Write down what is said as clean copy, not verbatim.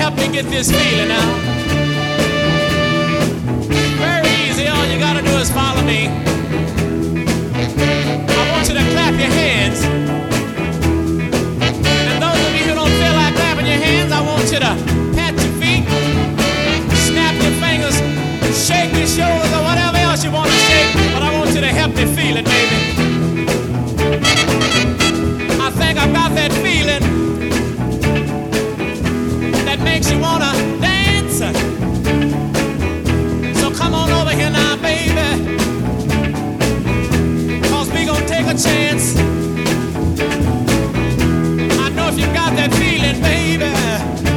help me get this feeling now. Very easy, all you gotta do is follow me. I want you to clap your hands. And those of you who don't feel like clapping your hands, I want you to pat your feet, snap your fingers, shake your shoulders, or whatever else you want to shake. But I want you to help me feel it, baby. I think I've got that feeling that makes you wanna